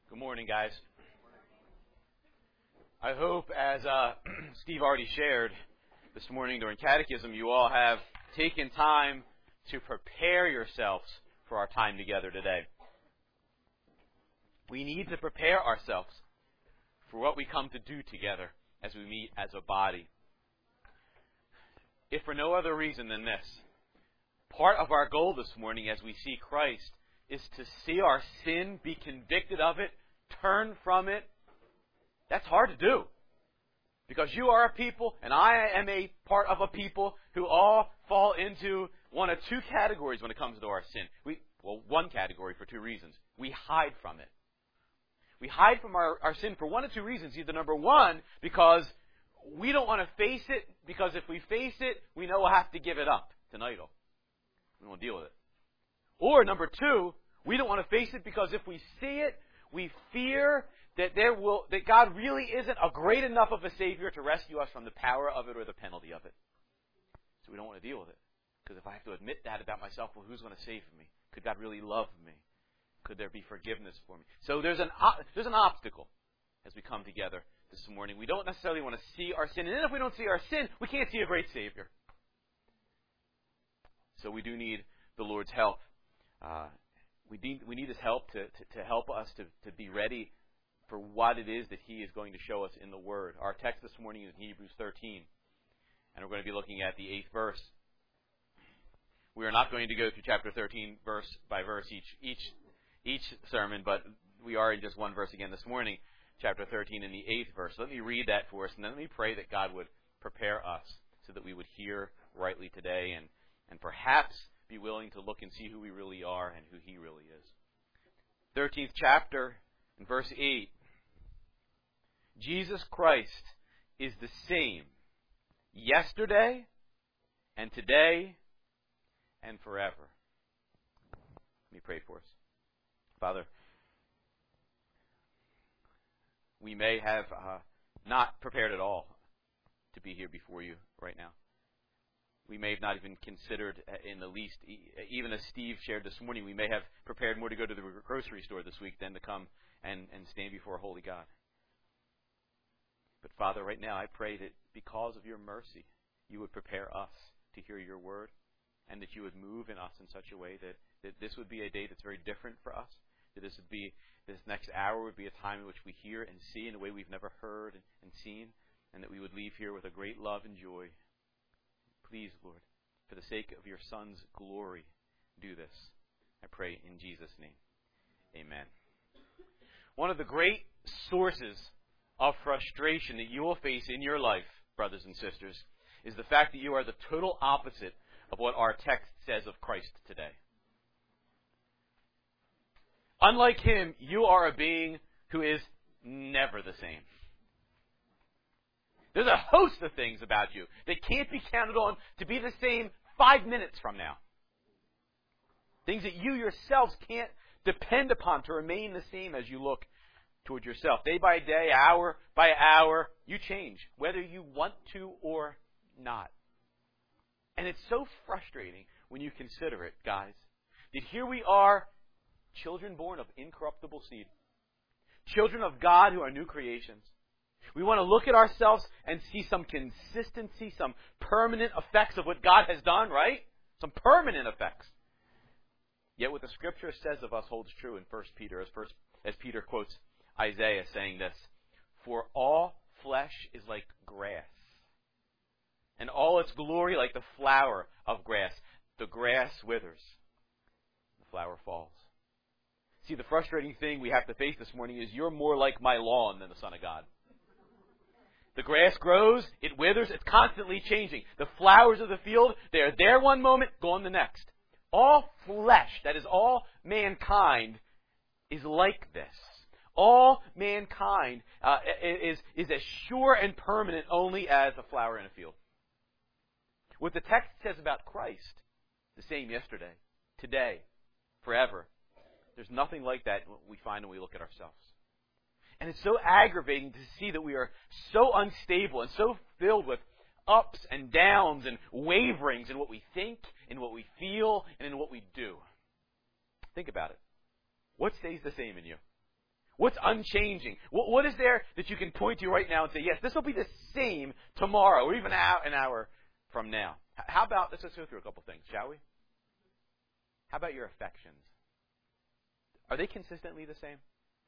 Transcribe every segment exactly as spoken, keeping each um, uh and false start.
Good morning, guys. I hope, as uh, Steve already shared this morning during catechism, you all have taken time to prepare yourselves for our time together today. We need to prepare ourselves for what we come to do together as we meet as a body. If for no other reason than this, part of our goal this morning as we see Christ is to see our sin, be convicted of it, turn from it. That's hard to do. Because you are a people, and I am a part of a people who all fall into one of two categories when it comes to our sin. We, well, one category for two reasons. We hide from it. We hide from our, our sin for one of two reasons. Either number one, because we don't want to face it, because if we face it, we know we'll have to give it up. It's an idol. We don't want to deal with it. Or number two, we don't want to face it because if we see it, we fear that there will that God really isn't a great enough of a Savior to rescue us from the power of it or the penalty of it. So we don't want to deal with it. Because if I have to admit that about myself, well, who's going to save me? Could God really love me? Could there be forgiveness for me? So there's an there's an obstacle as we come together this morning. We don't necessarily want to see our sin. And then if we don't see our sin, we can't see a great Savior. So we do need the Lord's help. Uh, we need we need His help to, to, to help us to, to be ready for what it is that He is going to show us in the Word. Our text this morning is in Hebrews thirteen, and we're going to be looking at the eighth verse. We are not going to go through chapter thirteen verse by verse each each each sermon, but we are in just one verse again this morning, chapter thirteen in the eighth verse. Let me read that for us, and then let me pray that God would prepare us so that we would hear rightly today and, and perhaps be willing to look and see who we really are and who He really is. thirteenth chapter, in verse eight. Jesus Christ is the same yesterday and today and forever. Let me pray for us. Father, we may have uh, not prepared at all to be here before you right now. We may have not even considered in the least, even as Steve shared this morning, we may have prepared more to go to the grocery store this week than to come and, and stand before a holy God. But Father, right now I pray that because of your mercy, you would prepare us to hear your word and that you would move in us in such a way that, that this would be a day that's very different for us, that this would be, this next hour would be a time in which we hear and see in a way we've never heard and, and seen, and that we would leave here with a great love and joy. Please, Lord, for the sake of your Son's glory, do this. I pray in Jesus' name. Amen. One of the great sources of frustration that you will face in your life, brothers and sisters, is the fact that you are the total opposite of what our text says of Christ today. Unlike Him, you are a being who is never the same. There's a host of things about you that can't be counted on to be the same five minutes from now. Things that you yourselves can't depend upon to remain the same as you look toward yourself. Day by day, hour by hour, you change, whether you want to or not. And it's so frustrating when you consider it, guys, that here we are, children born of incorruptible seed, children of God who are new creations. We want to look at ourselves and see some consistency, some permanent effects of what God has done, right? Some permanent effects. Yet what the Scripture says of us holds true in First Peter, as, first, as Peter quotes Isaiah saying this, "For all flesh is like grass, and all its glory like the flower of grass. The grass withers, the flower falls." See, the frustrating thing we have to face this morning is you're more like my lawn than the Son of God. The grass grows, it withers, it's constantly changing. The flowers of the field, they're there one moment, gone the next. All flesh, that is all mankind, is like this. All mankind uh, is, is as sure and permanent only as a flower in a field. What the text says about Christ, the same yesterday, today, forever. There's nothing like that we find when we look at ourselves. And it's so aggravating to see that we are so unstable and so filled with ups and downs and waverings in what we think, in what we feel, and in what we do. Think about it. What stays the same in you? What's unchanging? What, what is there that you can point to right now and say, yes, this will be the same tomorrow or even an hour from now? How about, let's just go through a couple things, shall we? How about your affections? Are they consistently the same?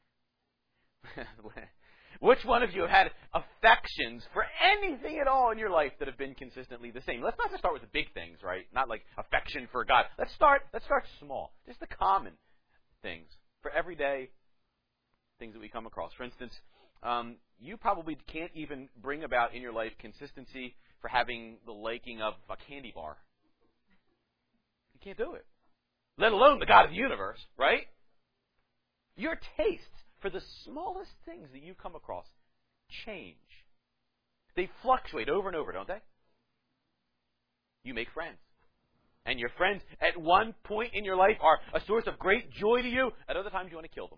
Which one of you have had affections for anything at all in your life that have been consistently the same? Let's not just start with the big things, right? Not like affection for God. Let's start, let's start small. Just the common things for everyday things that we come across. For instance, um, you probably can't even bring about in your life consistency for having the liking of a candy bar. You can't do it. Let alone the God of the universe, right? Your tastes for the smallest things that you come across change. They fluctuate over and over, don't they? You make friends. And your friends at one point in your life are a source of great joy to you. At other times you want to kill them.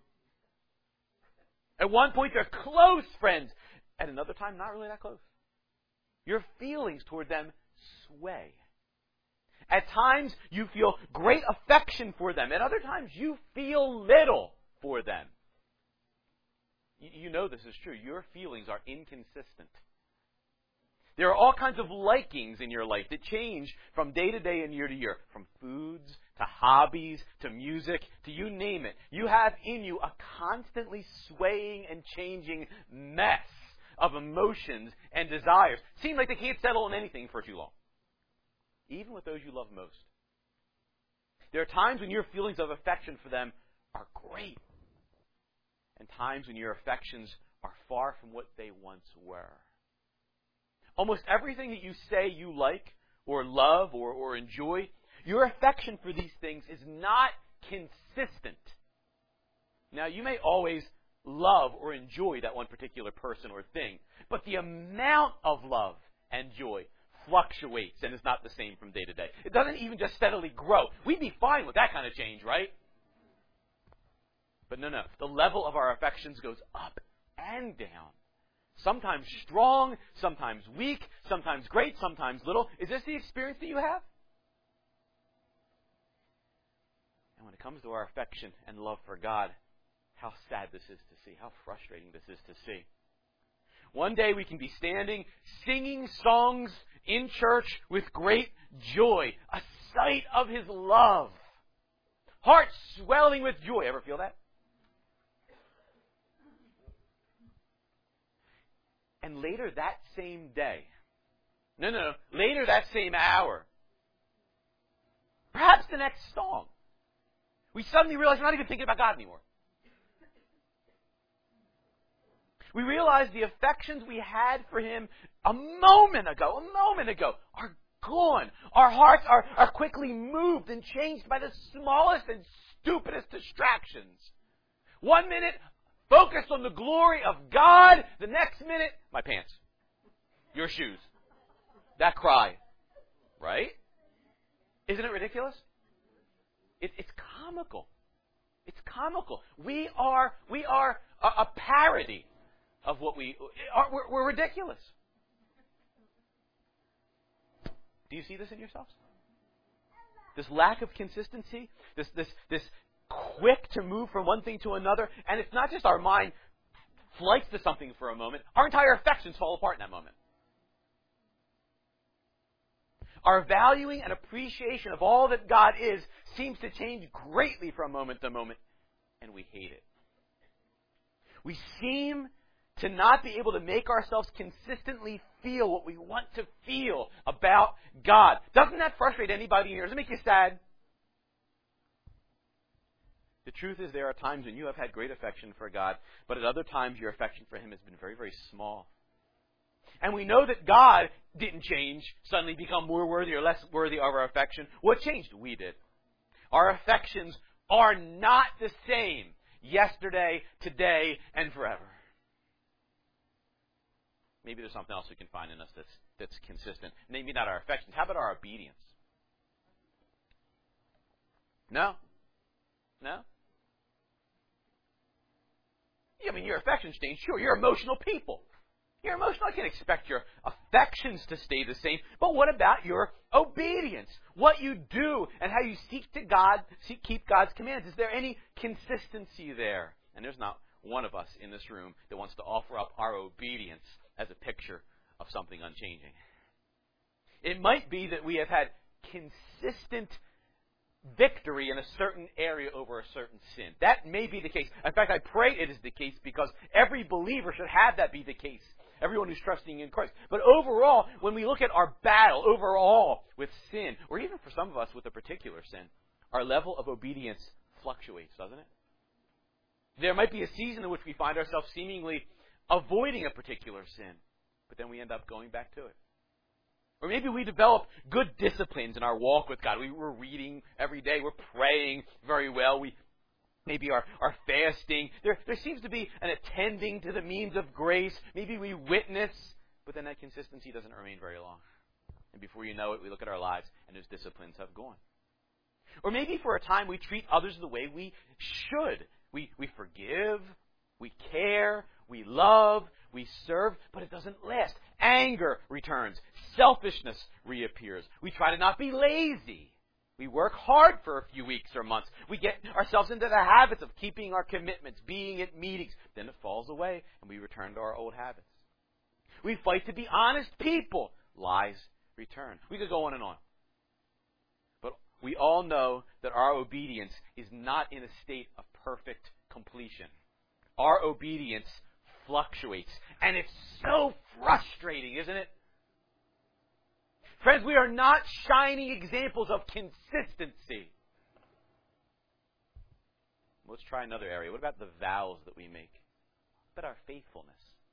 At one point they're close friends. At another time, not really that close. Your feelings toward them sway. At times you feel great affection for them. At other times you feel little for them. You know this is true. Your feelings are inconsistent. There are all kinds of likings in your life that change from day to day and year to year. From foods, to hobbies, to music, to you name it. You have in you a constantly swaying and changing mess of emotions and desires. Seem like they can't settle on anything for too long. Even with those you love most. There are times when your feelings of affection for them are great. And times when your affections are far from what they once were. Almost everything that you say you like or love or, or enjoy, your affection for these things is not consistent. Now, you may always love or enjoy that one particular person or thing, but the amount of love and joy fluctuates and is not the same from day to day. It doesn't even just steadily grow. We'd be fine with that kind of change, right? But no, no. The level of our affections goes up and down. Sometimes strong, sometimes weak, sometimes great, sometimes little. Is this the experience that you have? And when it comes to our affection and love for God, how sad this is to see. How frustrating this is to see. One day we can be standing, singing songs in church with great joy. A sight of His love. Heart swelling with joy. Ever feel that? And later that same day, no, no, no, later that same hour, perhaps the next song, we suddenly realize we're not even thinking about God anymore. We realize the affections we had for Him a moment ago, a moment ago, are gone. Our hearts are, are quickly moved and changed by the smallest and stupidest distractions. One minute, focused on the glory of God. The next minute, my pants. Your shoes. That cry. Right? Isn't it ridiculous? It, it's comical. It's comical. We are, we are a, a parody of what we are. We're, we're ridiculous. Do you see this in yourselves? This lack of consistency, this this this quick to move from one thing to another, and it's not just our mind flights to something for a moment, our entire affections fall apart in that moment. Our valuing and appreciation of all that God is seems to change greatly from moment to moment, and we hate it. We seem to not be able to make ourselves consistently feel what we want to feel about God. Doesn't that frustrate anybody here? Does it make you sad? The truth is there are times when you have had great affection for God, but at other times your affection for Him has been very, very small. And we know that God didn't change, suddenly become more worthy or less worthy of our affection. What changed? We did. Our affections are not the same yesterday, today, and forever. Maybe there's something else we can find in us that's, that's consistent. Maybe not our affections. How about our obedience? No? No? I mean, your affections change. Sure, you're emotional people. You're emotional. I can't expect your affections to stay the same. But what about your obedience? What you do and how you seek to God, seek, keep God's commands. Is there any consistency there? And there's not one of us in this room that wants to offer up our obedience as a picture of something unchanging. It might be that we have had consistent victory in a certain area over a certain sin. That may be the case. In fact, I pray it is the case because every believer should have that be the case. Everyone who's trusting in Christ. But overall, when we look at our battle overall with sin, or even for some of us with a particular sin, our level of obedience fluctuates, doesn't it? There might be a season in which we find ourselves seemingly avoiding a particular sin, but then we end up going back to it. Or maybe we develop good disciplines in our walk with God. We were reading every day. We're praying very well. We maybe are, are fasting. There, there seems to be an attending to the means of grace. Maybe we witness, but then that consistency doesn't remain very long. And before you know it, we look at our lives and those disciplines have gone. Or maybe for a time we treat others the way we should. We, we forgive, we care, we love, we serve, but it doesn't last. Anger returns. Selfishness reappears. We try to not be lazy. We work hard for a few weeks or months. We get ourselves into the habits of keeping our commitments, being at meetings. Then it falls away, and we return to our old habits. We fight to be honest people. Lies return. We could go on and on. But we all know that our obedience is not in a state of perfect completion. Our obedience fluctuates. And it's so frustrating, isn't it? Friends, we are not shining examples of consistency. Let's try another area. What about the vows that we make? What about our faithfulness?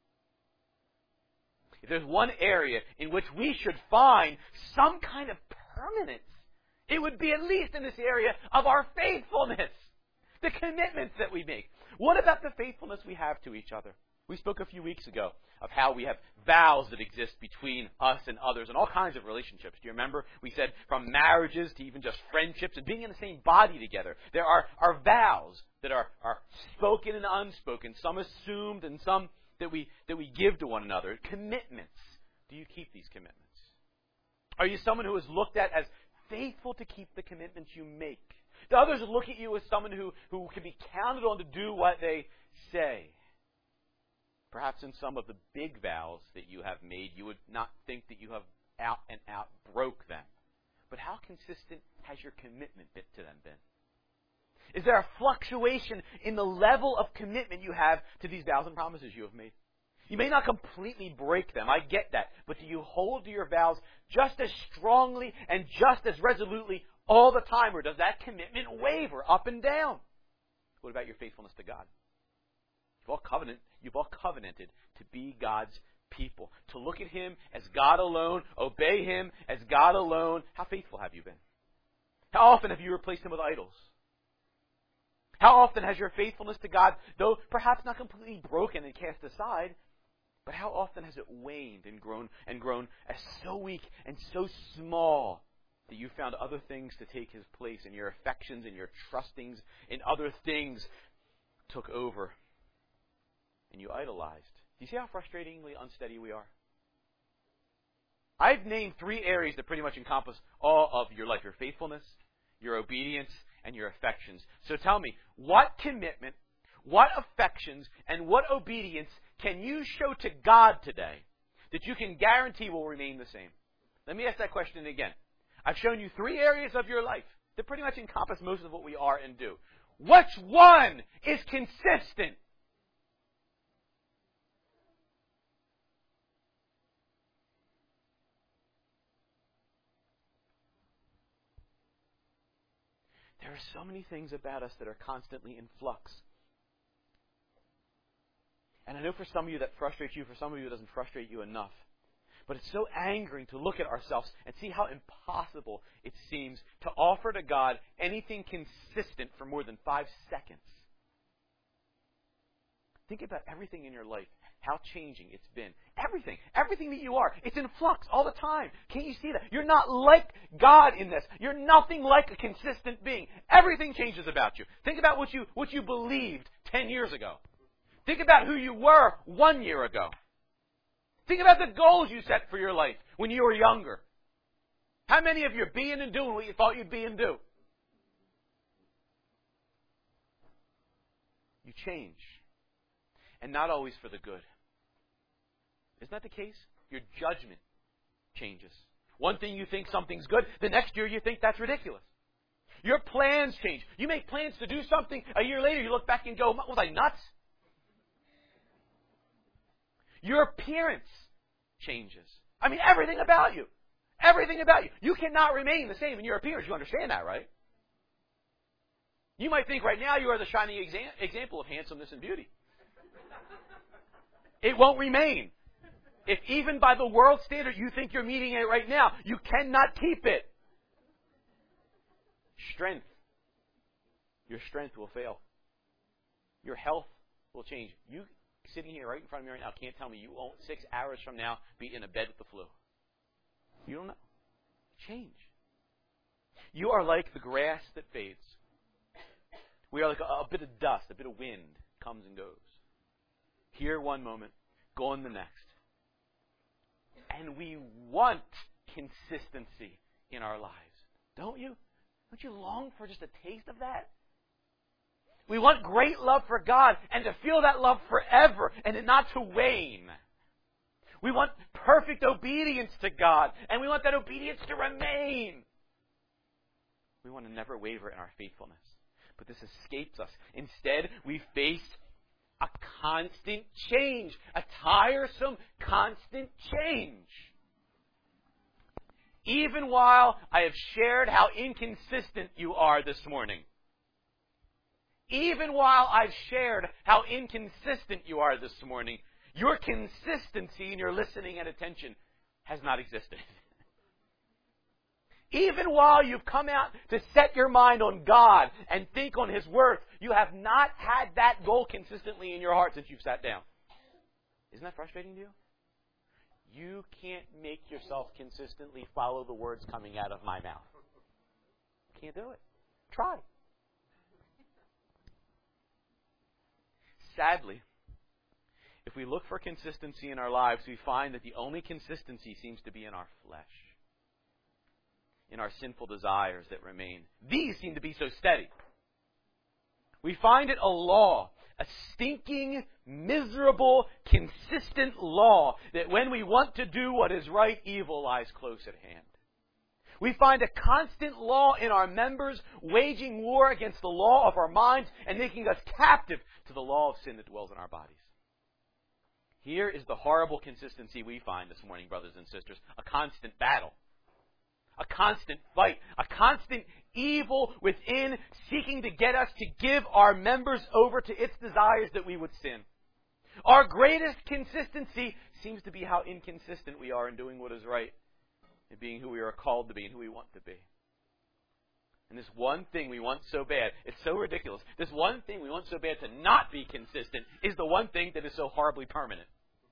If there's one area in which we should find some kind of permanence, it would be at least in this area of our faithfulness. The commitments that we make. What about the faithfulness we have to each other? We spoke a few weeks ago of how we have vows that exist between us and others and all kinds of relationships. Do you remember? We said from marriages to even just friendships and being in the same body together. There are, are vows that are, are spoken and unspoken, some assumed and some that we, that we give to one another. Commitments. Do you keep these commitments? Are you someone who is looked at as faithful to keep the commitments you make? Do others look at you as someone who, who can be counted on to do what they say? Perhaps in some of the big vows that you have made, you would not think that you have out and out broke them. But how consistent has your commitment to them been? Is there a fluctuation in the level of commitment you have to these vows and promises you have made? You may not completely break them, I get that. But do you hold to your vows just as strongly and just as resolutely all the time? Or does that commitment waver up and down? What about your faithfulness to God? You've all covenant, you've all covenanted to be God's people, to look at Him as God alone, obey Him as God alone. How faithful have you been? How often have you replaced Him with idols? How often has your faithfulness to God, though perhaps not completely broken and cast aside, but how often has it waned and grown and grown as so weak and so small that you found other things to take His place, and your affections and your trustings in other things took over? And you idolized. Do you see how frustratingly unsteady we are? I've named three areas that pretty much encompass all of your life. Your faithfulness, your obedience, and your affections. So tell me, what commitment, what affections, and what obedience can you show to God today that you can guarantee will remain the same? Let me ask that question again. I've shown you three areas of your life that pretty much encompass most of what we are and do. Which one is consistent? There are so many things about us that are constantly in flux. And I know for some of you that frustrates you, for some of you it doesn't frustrate you enough. But it's so angering to look at ourselves and see how impossible it seems to offer to God anything consistent for more than five seconds. Think about everything in your life, how changing it's been. Everything, everything that you are, it's in flux all the time. Can't you see that? You're not like God in this. You're nothing like a consistent being. Everything changes about you. Think about what you, what you believed ten years ago. Think about who you were one year ago. Think about the goals you set for your life when you were younger. How many of you are being and doing what you thought you'd be and do? You change. and not always for the good. Isn't that the case? Your judgment changes. One thing you think something's good, the next year you think that's ridiculous. Your plans change. You make plans to do something, a year later you look back and go, was I nuts? Your appearance changes. I mean, everything about you. Everything about you. You cannot remain the same in your appearance. You understand that, right? You might think right now you are the shining exa- example of handsomeness and beauty. It won't remain. If even by the world standard you think you're meeting it right now, you cannot keep it. Strength. Your strength will fail. Your health will change. You sitting here right in front of me right now can't tell me you won't six hours from now be in a bed with the flu. You don't know. Change. You are like the grass that fades. We are like a, a bit of dust, a bit of wind comes and goes. Here one moment, gone the next. And we want consistency in our lives. Don't you? Don't you long for just a taste of that? We want great love for God and to feel that love forever and it not to wane. We want perfect obedience to God and we want that obedience to remain. We want to never waver in our faithfulness. But this escapes us. Instead, we face a constant change, a tiresome, constant change. Even while I have shared how inconsistent you are this morning, even while I've shared how inconsistent you are this morning, your consistency in your listening and attention has not existed. Even while you've come out to set your mind on God and think on His worth, you have not had that goal consistently in your heart since you've sat down. Isn't that frustrating to you? You can't make yourself consistently follow the words coming out of my mouth. Can't do it. Try. Sadly, if we look for consistency in our lives, we find that the only consistency seems to be in our flesh, in our sinful desires that remain. These seem to be so steady. We find it a law, a stinking, miserable, consistent law that when we want to do what is right, evil lies close at hand. We find a constant law in our members waging war against the law of our minds and making us captive to the law of sin that dwells in our bodies. Here is the horrible consistency we find this morning, brothers and sisters. A constant battle. A constant fight. A constant evil within seeking to get us to give our members over to its desires that we would sin. Our greatest consistency seems to be how inconsistent we are in doing what is right and being who we are called to be and who we want to be. And this one thing we want so bad, it's so ridiculous. This one thing we want so bad to not be consistent is the one thing that is so horribly permanent.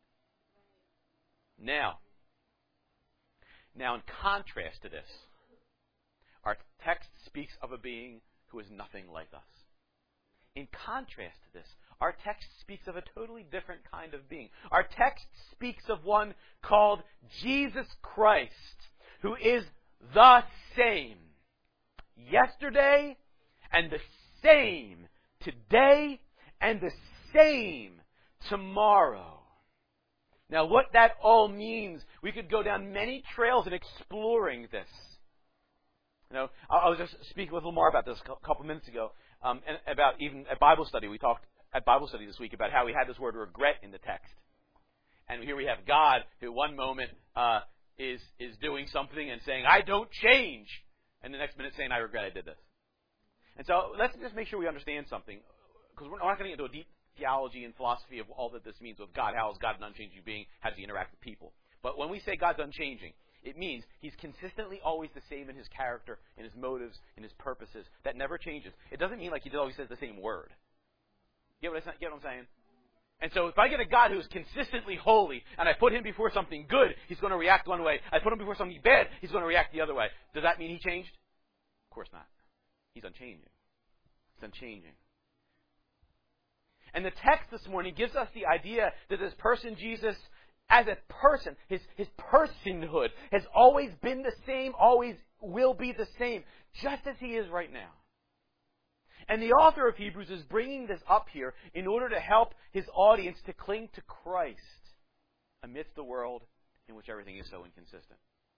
Now, now in contrast to this, our text speaks of a being who is nothing like us. In contrast to this, our text speaks of a totally different kind of being. Our text speaks of one called Jesus Christ, who is the same yesterday and the same today and the same tomorrow. Now, what that all means, we could go down many trails in exploring this. You know, I was just speaking with Lamar about this a couple minutes ago, um, and about even at Bible study. We talked at Bible study this week about how we had this word regret in the text. And here we have God who one moment uh, is is doing something and saying, I don't change. And the next minute saying, I regret I did this. And so let's just make sure we understand something, because we're not going to get into a deep theology and philosophy of all that this means with God. How is God an unchanging being? How does He interact with people? But when we say God's unchanging, it means He's consistently always the same in His character, in His motives, in His purposes. That never changes. It doesn't mean like He always says the same word. Get what, I, get what I'm saying? And so if I get a God who's consistently holy, and I put Him before something good, He's going to react one way. I put Him before something bad, He's going to react the other way. Does that mean He changed? Of course not. He's unchanging. He's unchanging. And the text this morning gives us the idea that this person, Jesus, as a person, his, his personhood has always been the same, always will be the same, just as He is right now. And the author of Hebrews is bringing this up here in order to help his audience to cling to Christ amidst the world in which everything is so inconsistent.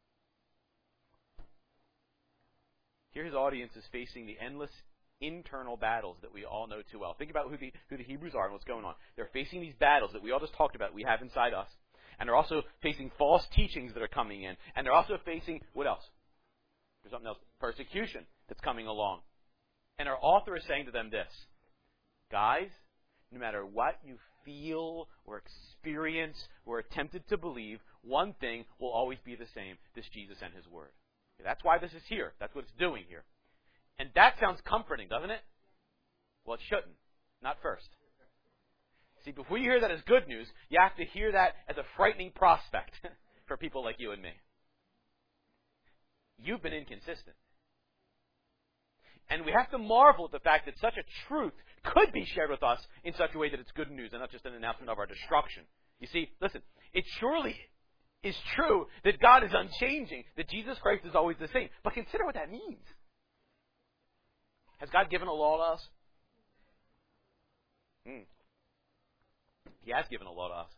Here his audience is facing the endless internal battles that we all know too well. Think about who the, who the Hebrews are and what's going on. They're facing these battles that we all just talked about, we have inside us. And they're also facing false teachings that are coming in. And they're also facing, what else? There's something else. Persecution that's coming along. And our author is saying to them this: guys, no matter what you feel or experience or are tempted to believe, one thing will always be the same: this Jesus and His Word. That's why this is here. That's what it's doing here. And that sounds comforting, doesn't it? Well, it shouldn't. Not first. See, before you hear that as good news, you have to hear that as a frightening prospect for people like you and me. You've been inconsistent. And we have to marvel at the fact that such a truth could be shared with us in such a way that it's good news and not just an announcement of our destruction. You see, listen, it surely is true that God is unchanging, that Jesus Christ is always the same. But consider what that means. Has God given a law to us? Hmm. He has given a law to us.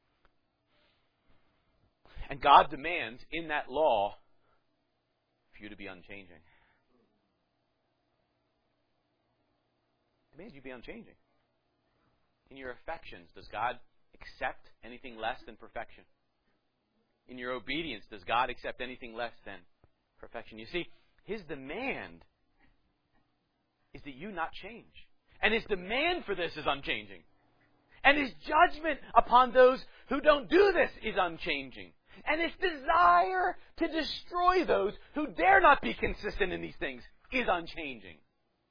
And God demands in that law for you to be unchanging. Demands you be unchanging. In your affections, does God accept anything less than perfection? In your obedience, does God accept anything less than perfection? You see, His demand is that you not change. And His demand for this is unchanging. And His judgment upon those who don't do this is unchanging. And His desire to destroy those who dare not be consistent in these things is unchanging.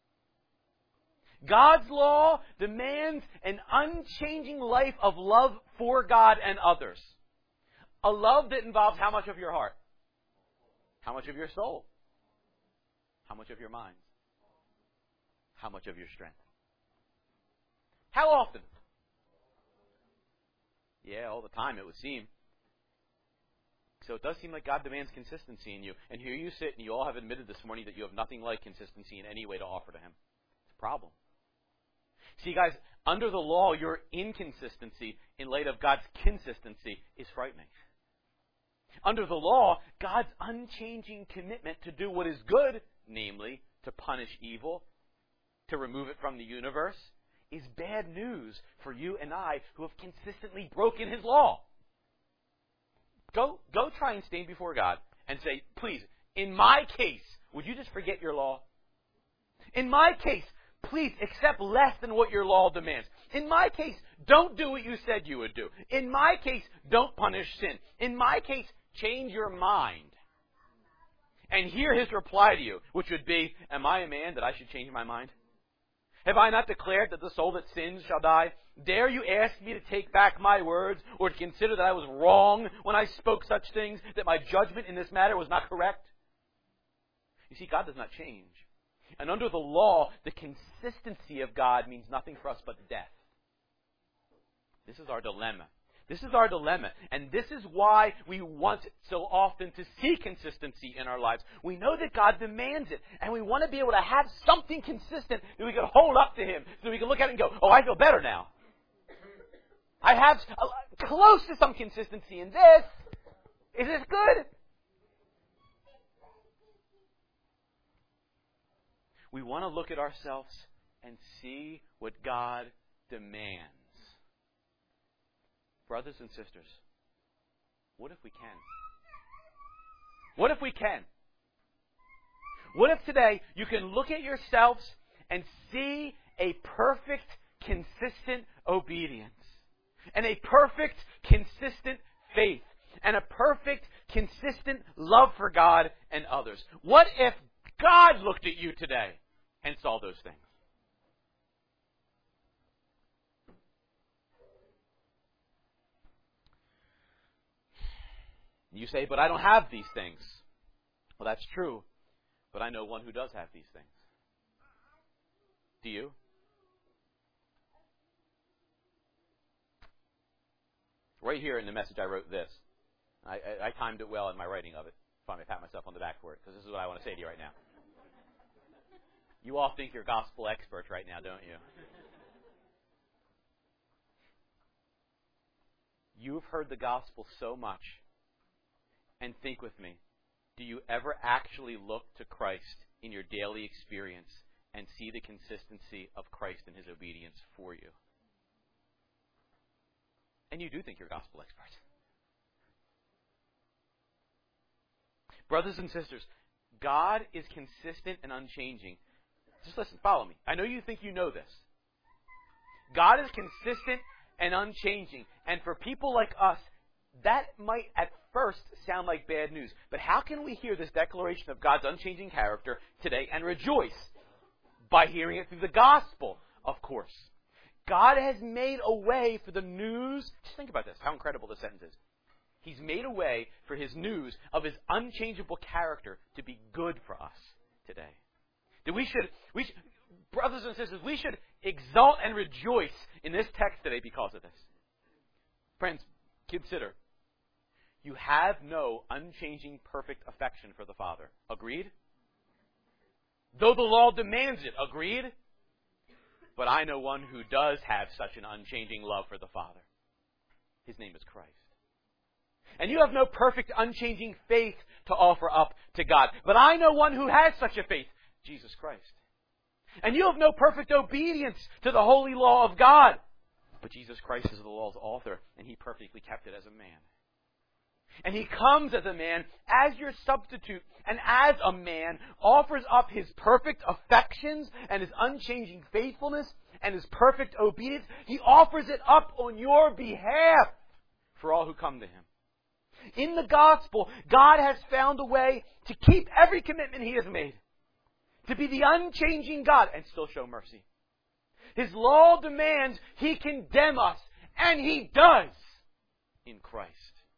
God's law demands an unchanging life of love for God and others. A love that involves how much of your heart? How much of your soul? How much of your mind? How much of your strength? How often? Yeah, all the time it would seem. So it does seem like God demands consistency in you. And here you sit and you all have admitted this morning that you have nothing like consistency in any way to offer to Him. It's a problem. See, guys, under the law, your inconsistency in light of God's consistency is frightening. Under the law, God's unchanging commitment to do what is good, namely, to punish evil, to remove it from the universe, is bad news for you and I who have consistently broken His law. Go, go try and stand before God and say, please, in my case, would you just forget your law? In my case, please accept less than what your law demands. In my case, don't do what you said you would do. In my case, don't punish sin. In my case, change your mind. And hear His reply to you, which would be, am I a man that I should change my mind? Have I not declared that the soul that sins shall die? Dare you ask me to take back my words, or to consider that I was wrong when I spoke such things, that my judgment in this matter was not correct? You see, God does not change. And under the law, the consistency of God means nothing for us but death. This is our dilemma. This is our dilemma. And this is why we want so often to see consistency in our lives. We know that God demands it. And we want to be able to have something consistent that we can hold up to Him. So we can look at it and go, oh, I feel better now. I have a, close to some consistency in this. Is this good? We want to look at ourselves and see what God demands. Brothers and sisters, what if we can? What if we can? What if today you can look at yourselves and see a perfect, consistent obedience, and a perfect, consistent faith, and a perfect, consistent love for God and others? What if God looked at you today and saw those things? You say, but I don't have these things. Well, that's true, but I know one who does have these things. Do you? Right here in the message I wrote this. I, I, I timed it well in my writing of it. Finally, pat myself on the back for it, because this is what I want to say to you right now. You all think you're gospel experts right now, don't you? You've heard the gospel so much. And think with me, do you ever actually look to Christ in your daily experience and see the consistency of Christ and His obedience for you? And you do think you're gospel experts. Brothers and sisters, God is consistent and unchanging. Just listen, follow me. I know you think you know this. God is consistent and unchanging. And for people like us, that might at first sound like bad news. But how can we hear this declaration of God's unchanging character today and rejoice? By hearing it through the gospel, of course. God has made a way for the news. Just think about this, how incredible this sentence is. He's made a way for His news of His unchangeable character to be good for us today. That we should, we should, brothers and sisters, we should exult and rejoice in this text today because of this. Friends, consider. You have no unchanging, perfect affection for the Father. Agreed? Though the law demands it. Agreed? But I know one who does have such an unchanging love for the Father. His name is Christ. And you have no perfect, unchanging faith to offer up to God. But I know one who has such a faith, Jesus Christ. And you have no perfect obedience to the holy law of God. But Jesus Christ is the law's author, and He perfectly kept it as a man. And He comes as a man, as your substitute, and as a man, offers up His perfect affections and His unchanging faithfulness and His perfect obedience. He offers it up on your behalf for all who come to Him. In the gospel, God has found a way to keep every commitment He has made. To be the unchanging God and still show mercy. His law demands He condemn us, and He does in Christ.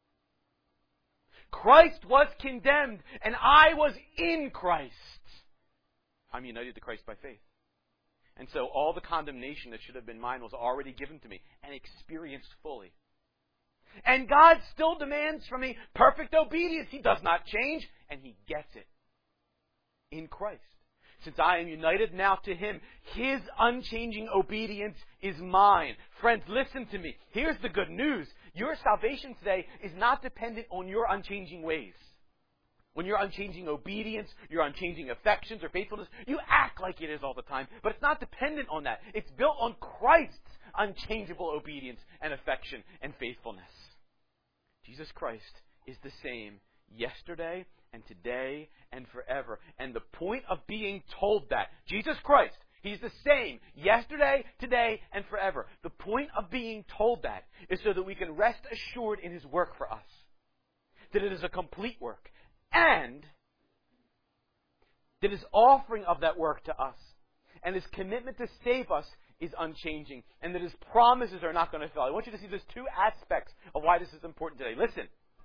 Christ was condemned, and I was in Christ. I'm united to Christ by faith. And so all the condemnation that should have been mine was already given to me and experienced fully. And God still demands from me perfect obedience. He does not change, and He gets it in Christ. Since I am united now to Him, His unchanging obedience is mine. Friends, listen to me. Here's the good news. Your salvation today is not dependent on your unchanging ways. When your unchanging obedience, your unchanging affections or faithfulness, you act like it is all the time. But it's not dependent on that. It's built on Christ's unchangeable obedience and affection and faithfulness. Jesus Christ is the same yesterday and today and forever. And the point of being told that, Jesus Christ, He's the same yesterday, today, and forever. The point of being told that is so that we can rest assured in His work for us. That it is a complete work. And that His offering of that work to us and His commitment to save us is unchanging. And that His promises are not going to fail. I want you to see there's two aspects of why this is important today. Listen.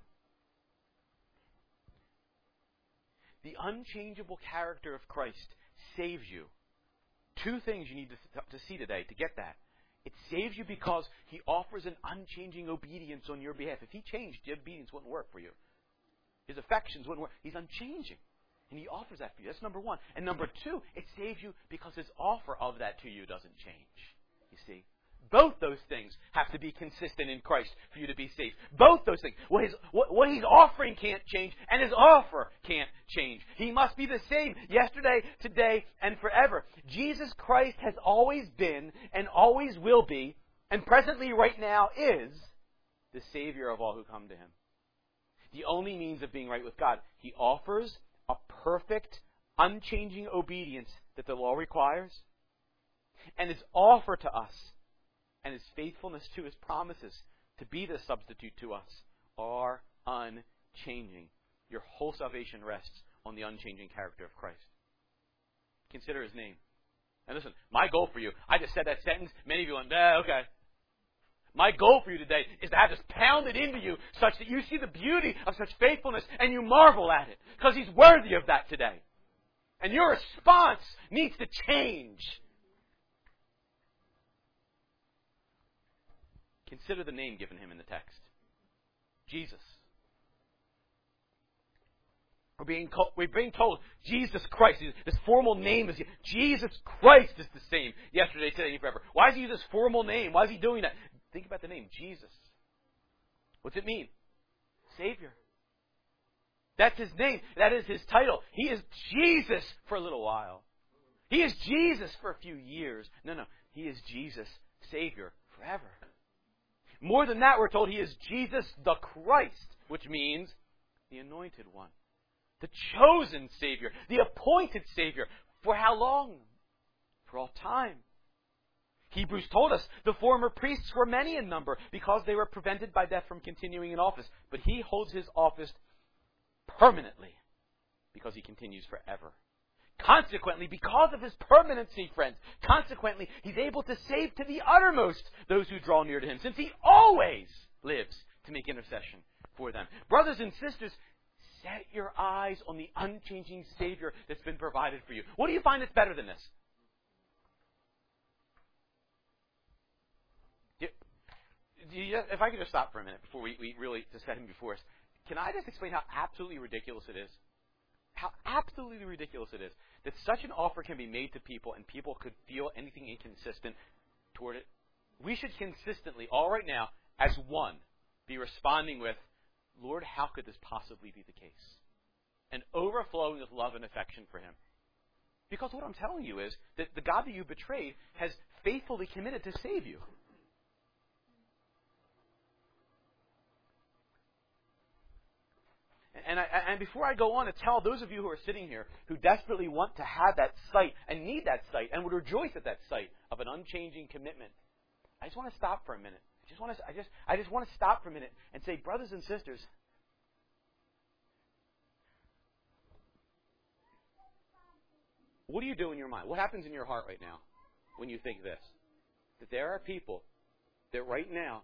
The unchangeable character of Christ saves you. Two things you need to, to see today to get that. It saves you because He offers an unchanging obedience on your behalf. If He changed, your obedience wouldn't work for you. His affections wouldn't work. He's unchanging. And He offers that for you. That's number one. And number two, it saves you because His offer of that to you doesn't change. You see? Both those things have to be consistent in Christ for you to be saved. Both those things. What, his, what, what He's offering can't change, and His offer can't change. He must be the same yesterday, today, and forever. Jesus Christ has always been, and always will be, and presently right now is, the Savior of all who come to Him. The only means of being right with God. He offers a perfect, unchanging obedience that the law requires, and His offer to us and His faithfulness to His promises to be the substitute to us are unchanging. Your whole salvation rests on the unchanging character of Christ. Consider His name. And listen, my goal for you, I just said that sentence, many of you went, eh, okay. My goal for you today is to have this pounded into you such that you see the beauty of such faithfulness and you marvel at it. Because He's worthy of that today. And your response needs to change. Consider the name given Him in the text. Jesus. We're being, co- we're being told Jesus Christ, this formal name is, Jesus Christ is the same yesterday, today, and forever. Why does he use this formal name? Why is he doing that? Think about the name, Jesus. What's it mean? Savior. That's his name. That is his title. He is Jesus for a little while. He is Jesus for a few years. No, no. He is Jesus, Savior, forever. More than that, we're told he is Jesus the Christ, which means the anointed one. The chosen Savior. The appointed Savior. For how long? For all time. Hebrews told us the former priests were many in number because they were prevented by death from continuing in office. But he holds his office permanently because he continues forever. Consequently, because of his permanency, friends, consequently, he's able to save to the uttermost those who draw near to him, since he always lives to make intercession for them. Brothers and sisters, set your eyes on the unchanging Savior that's been provided for you. What do you find that's better than this? Do you, if I could just stop for a minute before we, we really just set him before us, can I just explain how absolutely ridiculous it is? How absolutely ridiculous it is that such an offer can be made to people and people could feel anything inconsistent toward it. We should consistently, all right now, as one, be responding with, Lord, how could this possibly be the case? And overflowing with love and affection for him. Because what I'm telling you is that the God that you betrayed has faithfully committed to save you. And, I, and before I go on to tell those of you who are sitting here who desperately want to have that sight and need that sight and would rejoice at that sight of an unchanging commitment, I just want to stop for a minute. I just want to, I just, I just want to stop for a minute and say, brothers and sisters, what do you do in your mind? What happens in your heart right now when you think this? That there are people that right now,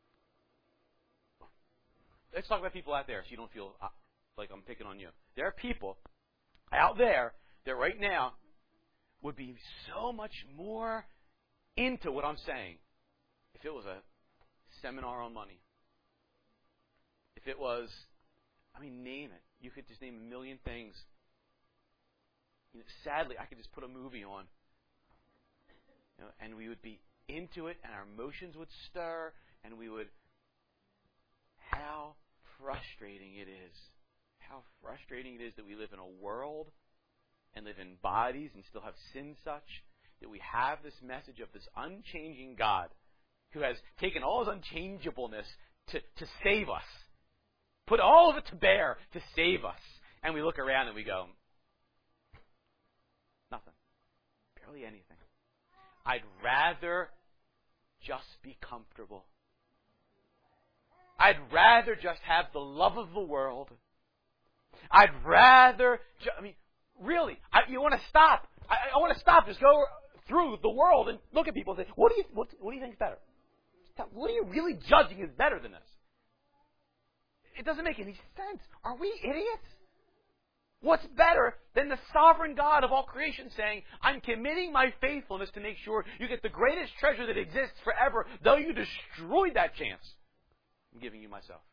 let's talk about people out there so you don't feel like I'm picking on you. There are people out there that right now would be so much more into what I'm saying if it was a seminar on money. If it was, I mean, name it. You could just name a million things. You know, sadly, I could just put a movie on, you know, and we would be into it, and our emotions would stir, and we would. How frustrating it is. How frustrating it is that we live in a world and live in bodies and still have sin such that we have this message of this unchanging God who has taken all his unchangeableness to, to save us. Put all of it to bear to save us. And we look around and we go, nothing. Barely anything. I'd rather just be comfortable. I'd rather just have the love of the world. I'd rather, ju- I mean, really, I, you want to stop. I, I want to stop. Just go through the world and look at people and say, what do you, what, what do you think is better? What are you really judging is better than this? It doesn't make any sense. Are we idiots? What's better than the sovereign God of all creation saying, I'm committing my faithfulness to make sure you get the greatest treasure that exists forever, though you destroyed that chance. I'm giving you myself.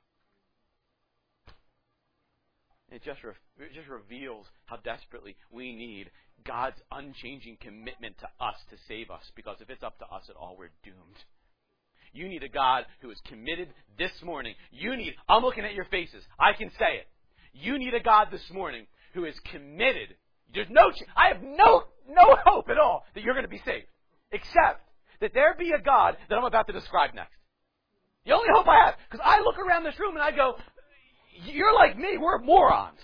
It just, re- it just reveals how desperately we need God's unchanging commitment to us to save us. Because if it's up to us at all, we're doomed. You need a God who is committed this morning. You need, I'm looking at your faces. I can say it. You need a God this morning who is committed. There's no, I have no, no hope at all that you're going to be saved. Except that there be a God that I'm about to describe next. The only hope I have, because I look around this room and I go, you're like me, we're morons.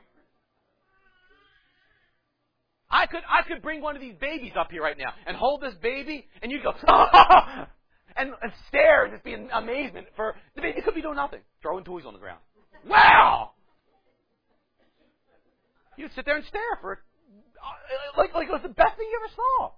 I could I could bring one of these babies up here right now and hold this baby, and you go, and, and stare and just be in amazement for, the baby could be doing nothing, throwing toys on the ground. Wow! You'd sit there and stare for, like, like it was the best thing you ever saw.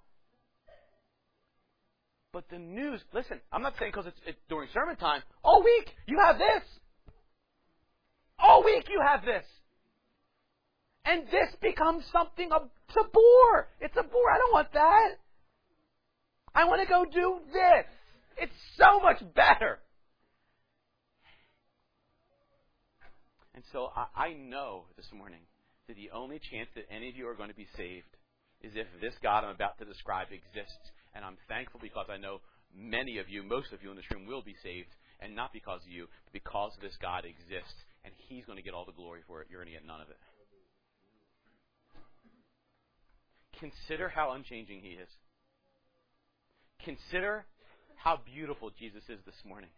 But the news, listen, I'm not saying because it's, it's during sermon time. All week, you have this. All week, you have this. And this becomes something, of, it's a bore. It's a bore. I don't want that. I want to go do this. It's so much better. And so I, I know this morning that the only chance that any of you are going to be saved is if this God I'm about to describe exists. And I'm thankful because I know many of you, most of you in this room will be saved, and not because of you, but because this God exists, and He's going to get all the glory for it. You're going to get none of it. Consider how unchanging He is. Consider how beautiful Jesus is this morning.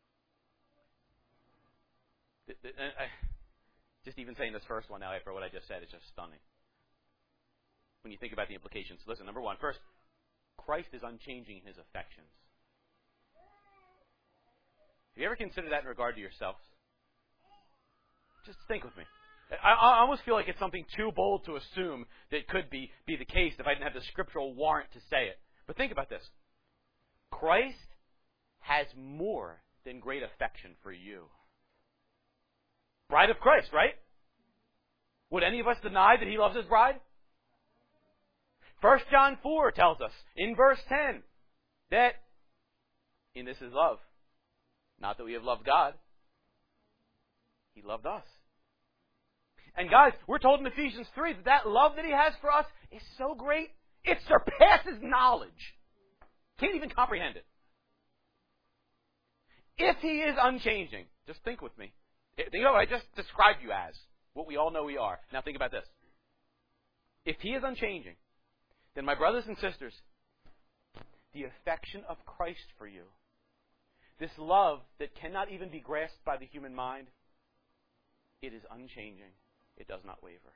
Just even saying this first one now after what I just said is just stunning. When you think about the implications. Listen, number one, first, Christ is unchanging in His affections. Have you ever considered that in regard to yourselves? Just think with me. I, I almost feel like it's something too bold to assume that could be, be the case if I didn't have the scriptural warrant to say it. But think about this. Christ has more than great affection for you. Bride of Christ, right? Would any of us deny that He loves His bride? First John four tells us, in verse ten, that in this is love. Not that we have loved God. He loved us. And guys, we're told in Ephesians three that that love that He has for us is so great, it surpasses knowledge. Can't even comprehend it. If He is unchanging, just think with me. Think about what I just described you as, what we all know we are. Now think about this. If He is unchanging, then my brothers and sisters, the affection of Christ for you, this love that cannot even be grasped by the human mind, it is unchanging. It does not waver.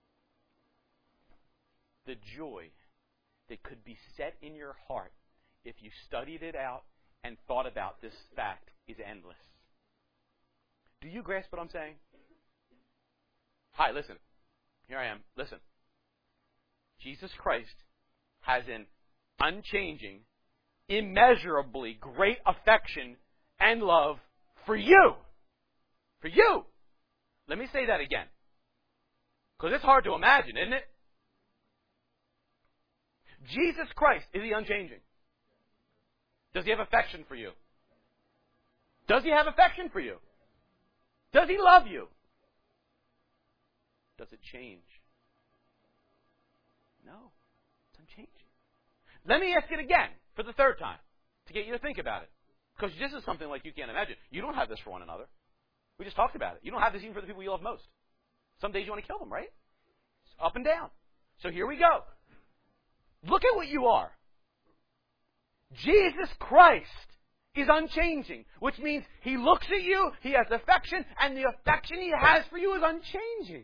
The joy that could be set in your heart if you studied it out and thought about this fact is endless. Do you grasp what I'm saying? Hi, listen. Here I am. Listen. Jesus Christ has an unchanging, immeasurably great affection and love for you. For you. Let me say that again. Because it's hard to imagine, isn't it? Jesus Christ, is He unchanging? Does He have affection for you? Does He have affection for you? Does He love you? Does it change? No. It's unchanging. Let me ask it again for the third time to get you to think about it. Because this is something like you can't imagine. You don't have this for one another. We just talked about it. You don't have this even for the people you love most. Some days you want to kill them, right? It's up and down. So here we go. Look at what you are. Jesus Christ is unchanging, which means He looks at you, He has affection, and the affection He has for you is unchanging.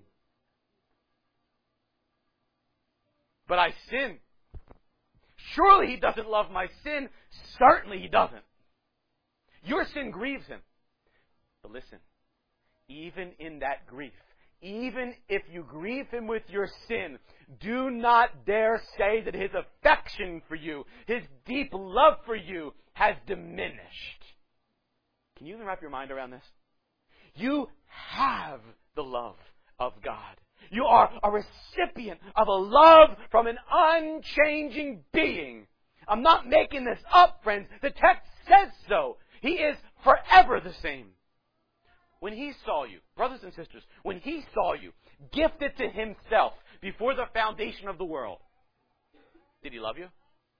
But I sin. Surely He doesn't love my sin. Certainly He doesn't. Your sin grieves Him. But listen, even in that grief, even if you grieve Him with your sin, do not dare say that His affection for you, His deep love for you, has diminished. Can you even wrap your mind around this? You have the love of God. You are a recipient of a love from an unchanging being. I'm not making this up, friends. The text says so. He is forever the same. When He saw you, brothers and sisters, when He saw you, gifted to Himself before the foundation of the world, did He love you?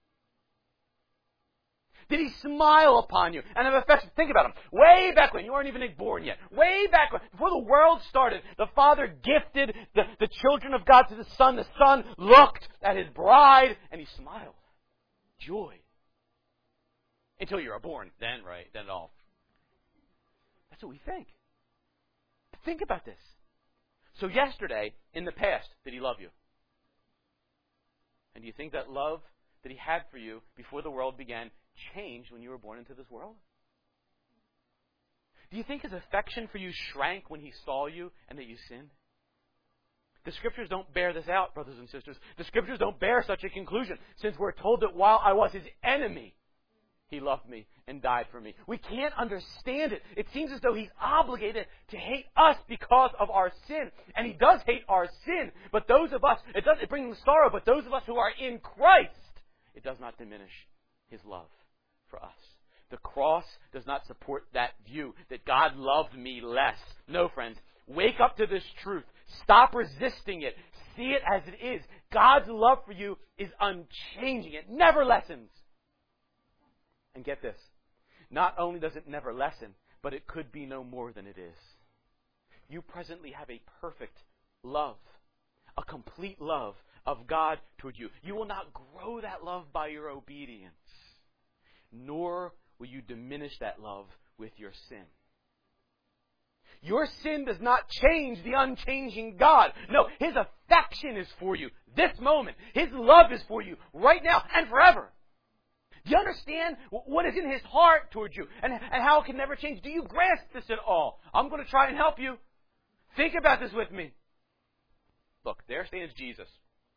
Did He smile upon you and have affection? Think about Him. Way back when, you weren't even born yet. Way back when, before the world started, the Father gifted the, the children of God to the Son. The Son looked at His bride and He smiled. Joy. Until you are born. Then, right, then it all. That's what we think. Think about this. So yesterday, in the past, did He love you? And do you think that love that He had for you before the world began changed when you were born into this world? Do you think His affection for you shrank when He saw you and that you sinned? The Scriptures don't bear this out, brothers and sisters. The Scriptures don't bear such a conclusion, since we're told that while I was His enemy, He loved me and died for me. We can't understand it. It seems as though He's obligated to hate us because of our sin. And He does hate our sin. But those of us, it does, it brings sorrow, but those of us who are in Christ, it does not diminish His love for us. The cross does not support that view that God loved me less. No, friends. Wake up to this truth. Stop resisting it. See it as it is. God's love for you is unchanging. It never lessens. And get this. Not only does it never lessen, but it could be no more than it is. You presently have a perfect love, a complete love of God toward you. You will not grow that love by your obedience, nor will you diminish that love with your sin. Your sin does not change the unchanging God. No, His affection is for you this moment. His love is for you right now and forever. Do you understand what is in His heart towards you and, and how it can never change? Do you grasp this at all? I'm going to try and help you. Think about this with me. Look, there stands Jesus.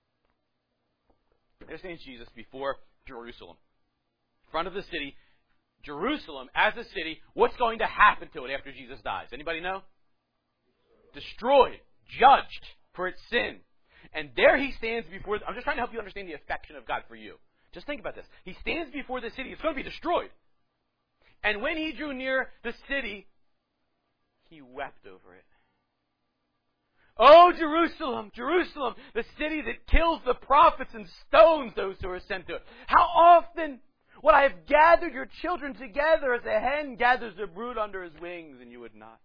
There stands Jesus before Jerusalem. In front of the city, Jerusalem as a city, what's going to happen to it after Jesus dies? Anybody know? Destroyed, judged for its sin. And there He stands before... I'm just trying to help you understand the affection of God for you. Just think about this. He stands before the city. It's going to be destroyed. And when He drew near the city, He wept over it. Oh, Jerusalem, Jerusalem, the city that kills the prophets and stones those who are sent to it. How often would I have gathered your children together as a hen gathers her brood under his wings, and you would not?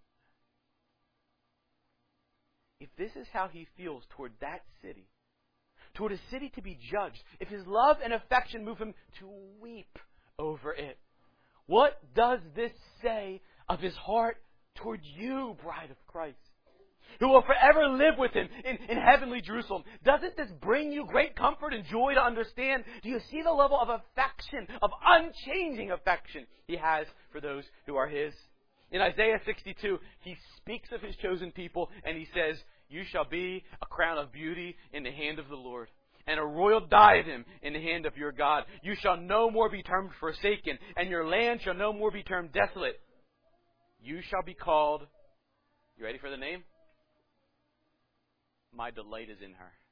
If this is how He feels toward that city, toward a city to be judged, if His love and affection move Him to weep over it, what does this say of His heart toward you, bride of Christ, who will forever live with Him in, in heavenly Jerusalem? Doesn't this bring you great comfort and joy to understand? Do you see the level of affection, of unchanging affection He has for those who are His? In Isaiah sixty-two, He speaks of His chosen people, and He says, "You shall be a crown of beauty in the hand of the Lord, and a royal diadem in the hand of your God. You shall no more be termed forsaken, and your land shall no more be termed desolate. You shall be called," you ready for the name? "My delight is in her."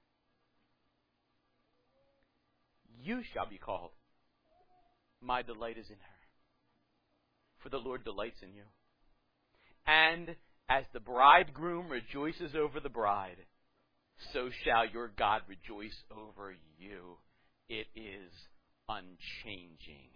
You shall be called, "My delight is in her." For the Lord delights in you. And as the bridegroom rejoices over the bride, so shall your God rejoice over you. It is unchanging.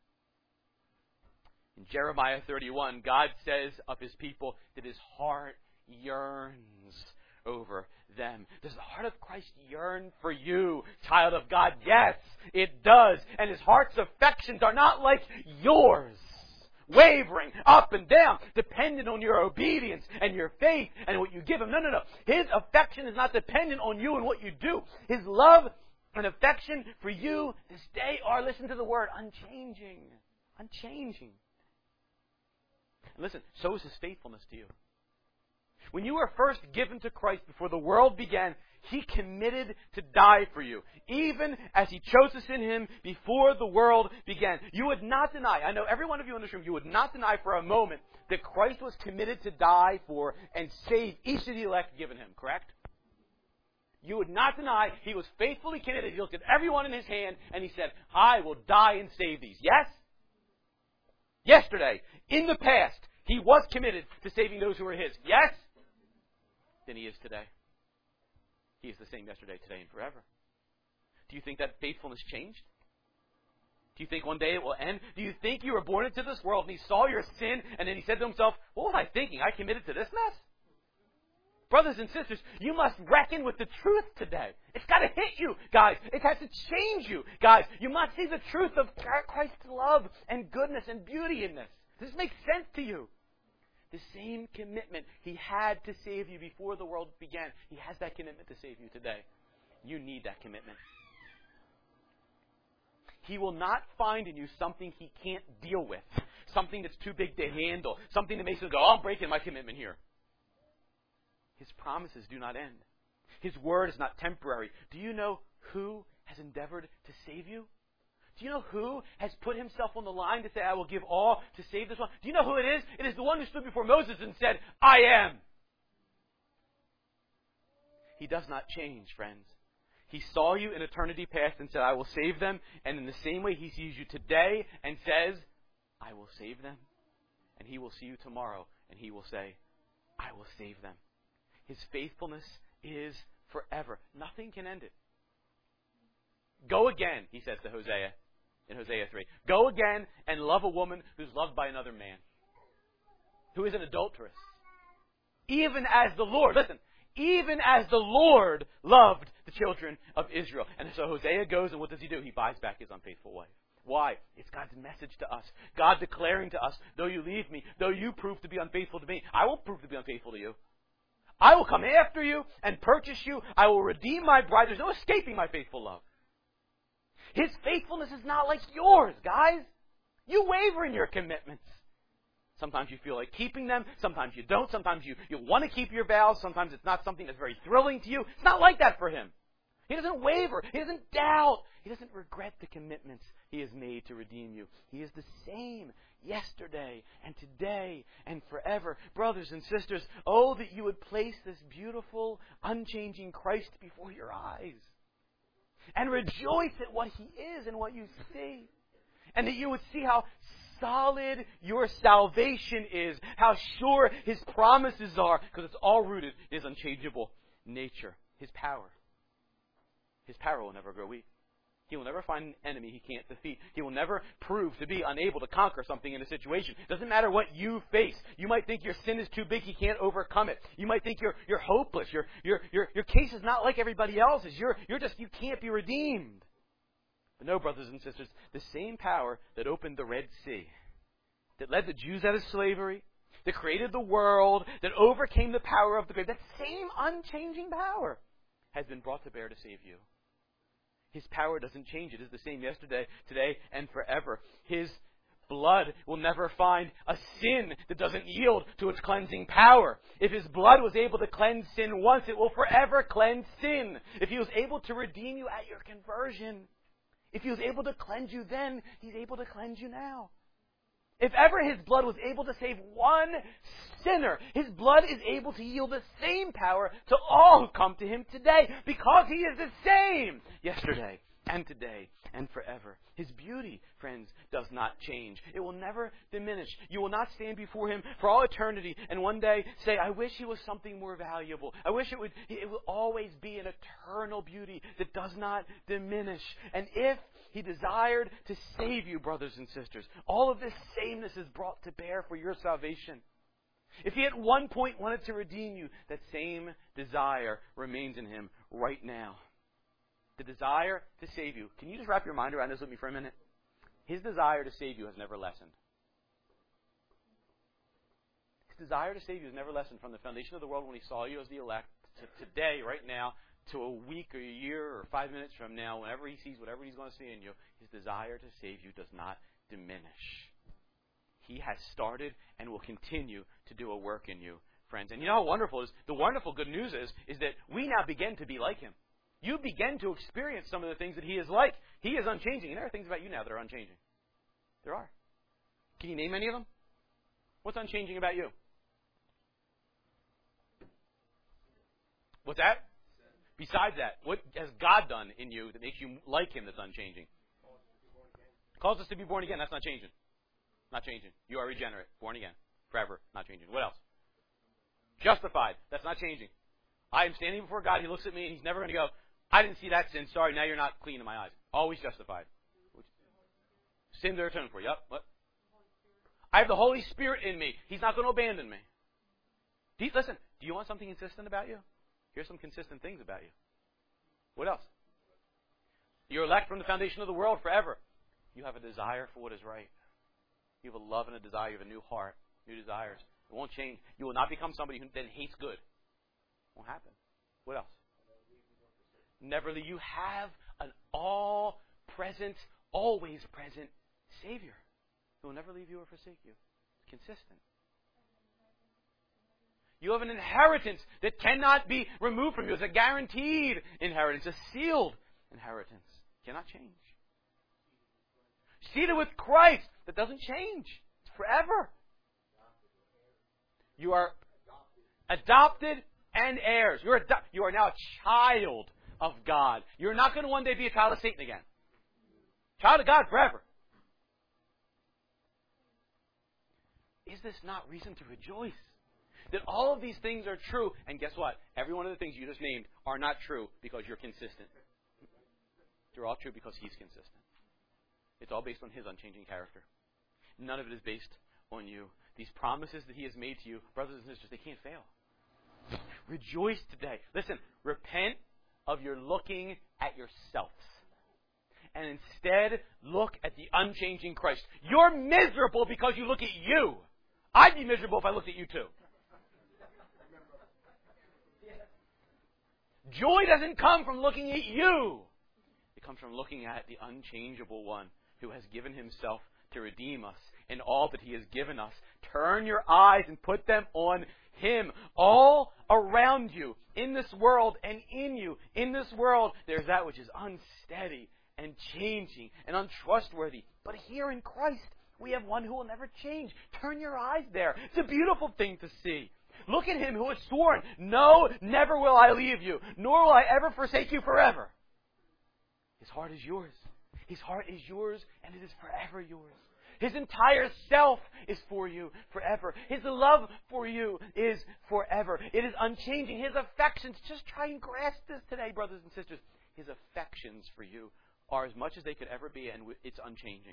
In Jeremiah thirty-one, God says of His people that His heart yearns over them. Does the heart of Christ yearn for you, child of God? Yes, it does. And His heart's affections are not like yours, wavering up and down, dependent on your obedience and your faith and what you give Him. No, no, no. His affection is not dependent on you and what you do. His love and affection for you this day are, listen to the word, unchanging. Unchanging. And listen, so is His faithfulness to you. When you were first given to Christ before the world began, He committed to die for you. Even as He chose us in Him before the world began. You would not deny, I know every one of you in this room, you would not deny for a moment that Christ was committed to die for and save each of the elect given Him, correct? You would not deny He was faithfully committed. He looked at everyone in His hand and He said, "I will die and save these." Yes? Yesterday, in the past, He was committed to saving those who were His. Yes? Then He is today. He is the same yesterday, today, and forever. Do you think that faithfulness changed? Do you think one day it will end? Do you think you were born into this world and He saw your sin and then He said to Himself, "What was I thinking? I committed to this mess?" Brothers and sisters, you must reckon with the truth today. It's got to hit you, guys. It has to change you, guys. You must see the truth of Christ's love and goodness and beauty in this. Does this make sense to you? The same commitment He had to save you before the world began, He has that commitment to save you today. You need that commitment. He will not find in you something He can't deal with, something that's too big to handle, something that makes Him go, "Oh, I'm breaking my commitment here." His promises do not end. His word is not temporary. Do you know who has endeavored to save you? Do you know who has put himself on the line to say, "I will give all to save this one"? Do you know who it is? It is the one who stood before Moses and said, "I am." He does not change, friends. He saw you in eternity past and said, "I will save them." And in the same way, He sees you today and says, "I will save them." And He will see you tomorrow and He will say, I will save them. His faithfulness is forever. Nothing can end it. Go again, he says to Hosea in Hosea three. Go again and love a woman who's loved by another man, who is an adulteress. Even as the Lord, listen, even as the Lord loved the children of Israel. And so Hosea goes, and what does he do? He buys back his unfaithful wife. Why? It's God's message to us. God declaring to us, though you leave me, though you prove to be unfaithful to me, I will prove to be unfaithful to you. I will come after you and purchase you. I will redeem my bride. There's no escaping my faithful love. His faithfulness is not like yours, guys. You waver in your commitments. Sometimes you feel like keeping them. Sometimes you don't. Sometimes you, you want to keep your vows. Sometimes it's not something that's very thrilling to you. It's not like that for him. He doesn't waver. He doesn't doubt. He doesn't regret the commitments he has made to redeem you. He is the same yesterday and today and forever. Brothers and sisters, oh, that you would place this beautiful, unchanging Christ before your eyes and rejoice at what he is and what you see. And that you would see how solid your salvation is, how sure his promises are, because it's all rooted in his unchangeable nature, his power. His power will never grow weak. He will never find an enemy he can't defeat. He will never prove to be unable to conquer something in a situation. It doesn't matter what you face. You might think your sin is too big, he can't overcome it. You might think you're you're hopeless. Your your your your case is not like everybody else's. You're you're just you can't be redeemed. But no, brothers and sisters, the same power that opened the Red Sea, that led the Jews out of slavery, that created the world, that overcame the power of the grave, that same unchanging power has been brought to bear to save you. His power doesn't change. It is the same yesterday, today, and forever. His blood will never find a sin that doesn't yield to its cleansing power. If his blood was able to cleanse sin once, it will forever cleanse sin. If he was able to redeem you at your conversion, if he was able to cleanse you then, he's able to cleanse you now. If ever his blood was able to save one sinner, his blood is able to yield the same power to all who come to him today, because he is the same yesterday and today and forever. His beauty, friends, does not change. It will never diminish. You will not stand before him for all eternity and one day say, I wish he was something more valuable. I wish it would, it will always be an eternal beauty that does not diminish. And if he desired to save you, brothers and sisters, all of this sameness is brought to bear for your salvation. If he at one point wanted to redeem you, that same desire remains in him right now. The desire to save you. Can you just wrap your mind around this with me for a minute? His desire to save you has never lessened. His desire to save you has never lessened from the foundation of the world when he saw you as the elect to today, right now, to a week or a year or five minutes from now, whenever he sees whatever he's going to see in you. His desire to save you does not diminish. He has started and will continue to do a work in you, friends. And you know how wonderful it is? The wonderful good news is, is that we now begin to be like him. You begin to experience some of the things that he is like. He is unchanging. And there are things about you now that are unchanging. There are. Can you name any of them? What's unchanging about you? What's that? Besides that, what has God done in you that makes you like him that's unchanging? Calls us to be born again. That's not changing. Not changing. You are regenerate. Born again. Forever. Not changing. What else? Justified. That's not changing. I am standing before God. He looks at me and he's never going to go, I didn't see that sin. Sorry, now you're not clean in my eyes. Always justified. Sins are atoned for. Yep. What? I have the Holy Spirit in me. He's not going to abandon me. Do you, listen, do you want something consistent about you? Here's some consistent things about you. What else? You're elect from the foundation of the world forever. You have a desire for what is right. You have a love and a desire. You have a new heart, new desires. It won't change. You will not become somebody who then hates good. It won't happen. What else? Never leave. You have an all-present, always present Savior who will never leave you or forsake you. It's consistent. You have an inheritance that cannot be removed from you. It's a guaranteed inheritance, a sealed inheritance. Cannot change. Seated with Christ. That doesn't change. It's forever. You are adopted and heirs. You're ado- you are now a child of God. You're not going to one day be a child of Satan again. Child of God forever. Is this not reason to rejoice? that all of these things are true. And guess what? Every one of the things you just named are not true because you're consistent. They're all true because He's consistent. It's all based on His unchanging character. None of it is based on you. These promises that He has made to you, brothers and sisters, they can't fail. Rejoice today. Listen, repent of your looking at yourselves. And instead, look at the unchanging Christ. You're miserable because you look at you. I'd be miserable if I looked at you too. Joy doesn't come from looking at you. It comes from looking at the unchangeable one who has given Himself to redeem us and all that He has given us. Turn your eyes and put them on Him. All around you, in this world and in you, in this world, there's that which is unsteady and changing and untrustworthy. But here in Christ, we have one who will never change. Turn your eyes there. It's a beautiful thing to see. Look at Him who has sworn, no, never will I leave you, nor will I ever forsake you forever. His heart is yours. His heart is yours, and it is forever yours. His entire self is for you forever. His love for you is forever. It is unchanging. His affections, just try and grasp this today, brothers and sisters. His affections for you are as much as they could ever be, and it's unchanging.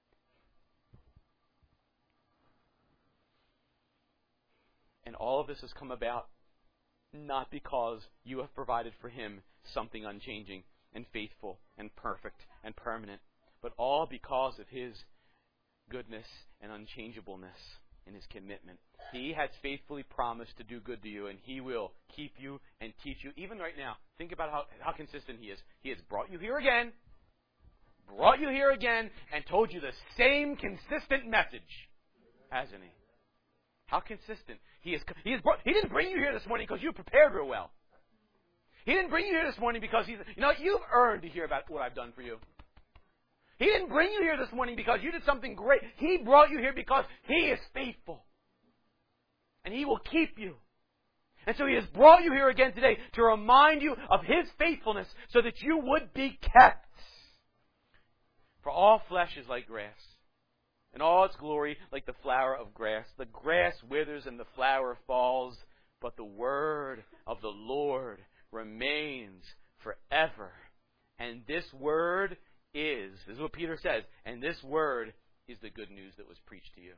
And all of this has come about not because you have provided for Him something unchanging and faithful and perfect and permanent, but all because of His goodness and unchangeableness in His commitment. He has faithfully promised to do good to you, and He will keep you and teach you. Even right now, think about how, how consistent He is. He has brought you here again, brought you here again, and told you the same consistent message, hasn't He? How consistent. He is. He, is brought, he didn't bring you here this morning because you prepared real well. He didn't bring you here this morning because He's, you know, you've earned to hear about what I've done for you. He didn't bring you here this morning because you did something great. He brought you here because He is faithful. And He will keep you. And so He has brought you here again today to remind you of His faithfulness so that you would be kept. For all flesh is like grass, and all its glory like the flower of grass. The grass withers and the flower falls, but the word of the Lord remains forever. And this word is, this is what Peter says, and this word is the good news that was preached to you.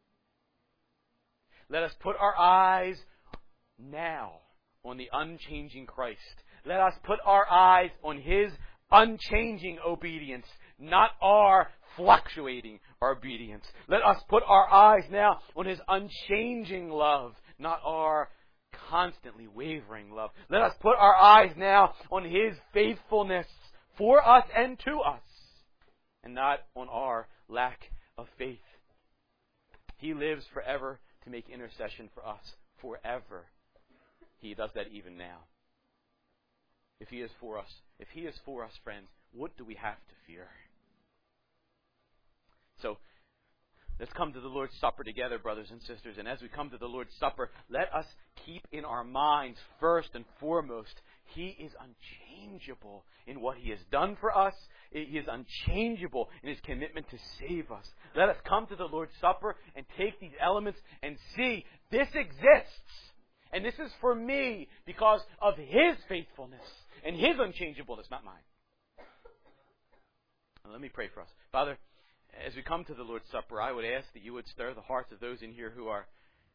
Let us put our eyes now on the unchanging Christ. Let us put our eyes on His unchanging obedience, not our fluctuating obedience. Let us put our eyes now on His unchanging love, not our constantly wavering love. Let us put our eyes now on His faithfulness for us and to us, and not on our lack of faith. He lives forever to make intercession for us, forever. He does that even now. If He is for us, if He is for us, friends, what do we have to fear? So, let's come to the Lord's Supper together, brothers and sisters. And as we come to the Lord's Supper, let us keep in our minds, first and foremost, He is unchangeable in what He has done for us. He is unchangeable in His commitment to save us. Let us come to the Lord's Supper and take these elements and see this exists. And this is for me because of His faithfulness and His unchangeableness, not mine. Now, let me pray for us. Father, as we come to the Lord's Supper, I would ask that You would stir the hearts of those in here who are,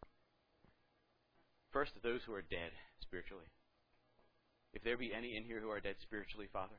first of those who are dead spiritually. If there be any in here who are dead spiritually, Father,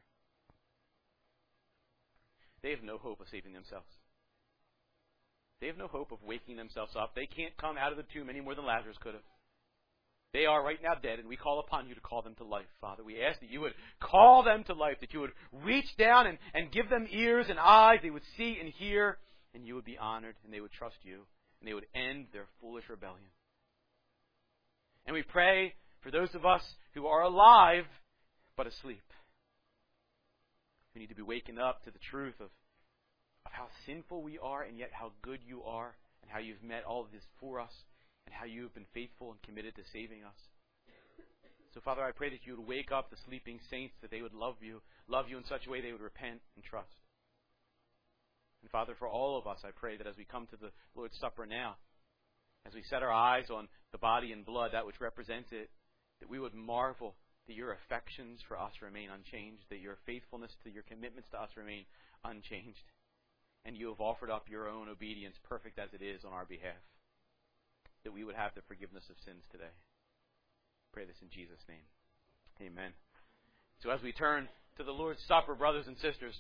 they have no hope of saving themselves. They have no hope of waking themselves up. They can't come out of the tomb any more than Lazarus could have. They are right now dead, and we call upon You to call them to life, Father. We ask that You would call them to life, that You would reach down and, and give them ears and eyes. They would see and hear, and You would be honored, and they would trust You, and they would end their foolish rebellion. And we pray for those of us who are alive but asleep. We need to be waking up to the truth of, of how sinful we are, and yet how good You are, and how You've met all of this for us, and how You have been faithful and committed to saving us. So, Father, I pray that You would wake up the sleeping saints, that they would love You, love You in such a way they would repent and trust. And, Father, for all of us, I pray that as we come to the Lord's Supper now, as we set our eyes on the body and blood, that which represents it, that we would marvel that your affections for us remain unchanged, that your faithfulness to your commitments to us remain unchanged, and you have offered up your own obedience, perfect as it is, on our behalf, that we would have the forgiveness of sins today. Pray this in Jesus' name. Amen. So as we turn to the Lord's Supper, brothers and sisters,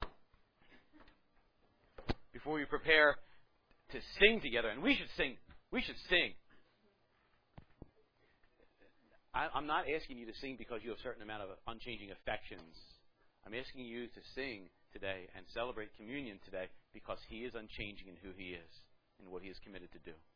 before we prepare to sing together, and we should sing, we should sing. I, I'm not asking you to sing because you have a certain amount of unchanging affections. I'm asking you to sing today and celebrate communion today because He is unchanging in who He is and what He is committed to do.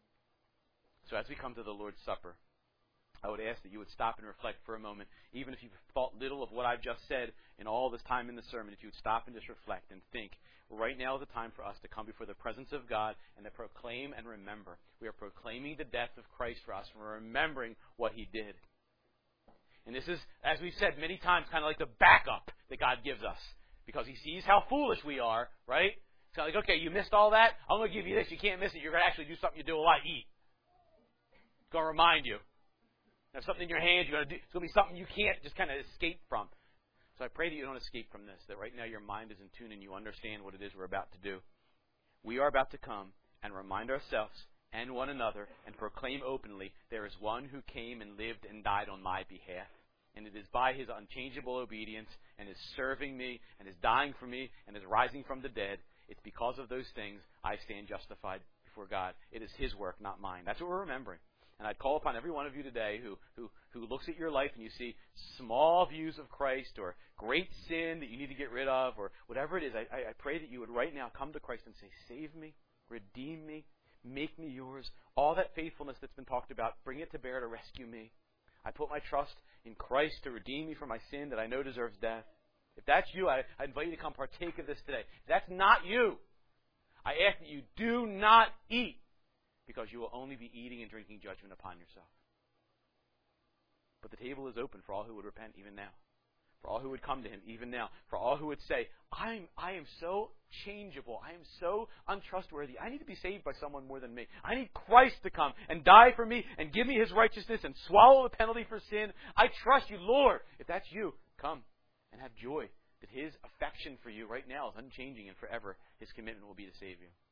So as we come to the Lord's Supper, I would ask that you would stop and reflect for a moment, even if you've thought little of what I've just said in all this time in the sermon, if you would stop and just reflect and think, right now is the time for us to come before the presence of God and to proclaim and remember. We are proclaiming the death of Christ for us, and we're remembering what He did. And this is, as we've said many times, kind of like the backup that God gives us, because He sees how foolish we are, right? It's kind of like, okay, you missed all that, I'm going to give you this, you can't miss it, you're going to actually do something you do a lot, eat. It's going to remind you. Have something in your hand, you're going to do, it's going to be something you can't just kind of escape from. So I pray that you don't escape from this, that right now your mind is in tune and you understand what it is we're about to do. We are about to come and remind ourselves and one another and proclaim openly, there is one who came and lived and died on my behalf. And it is by His unchangeable obedience and His serving me and His dying for me and His rising from the dead, it's because of those things I stand justified before God. It is His work, not mine. That's what we're remembering. And I'd call upon every one of you today who, who, who looks at your life and you see small views of Christ or great sin that you need to get rid of or whatever it is, I, I pray that you would right now come to Christ and say, save me, redeem me, make me yours. All that faithfulness that's been talked about, bring it to bear to rescue me. I put my trust in Christ to redeem me from my sin that I know deserves death. If that's you, I, I invite you to come partake of this today. If that's not you, I ask that you do not eat, because you will only be eating and drinking judgment upon yourself. But the table is open for all who would repent even now. For all who would come to Him even now. For all who would say, I'm, I am so changeable. I am so untrustworthy. I need to be saved by someone more than me. I need Christ to come and die for me and give me His righteousness and swallow the penalty for sin. I trust you, Lord. If that's you, come and have joy that His affection for you right now is unchanging and forever. His commitment will be to save you.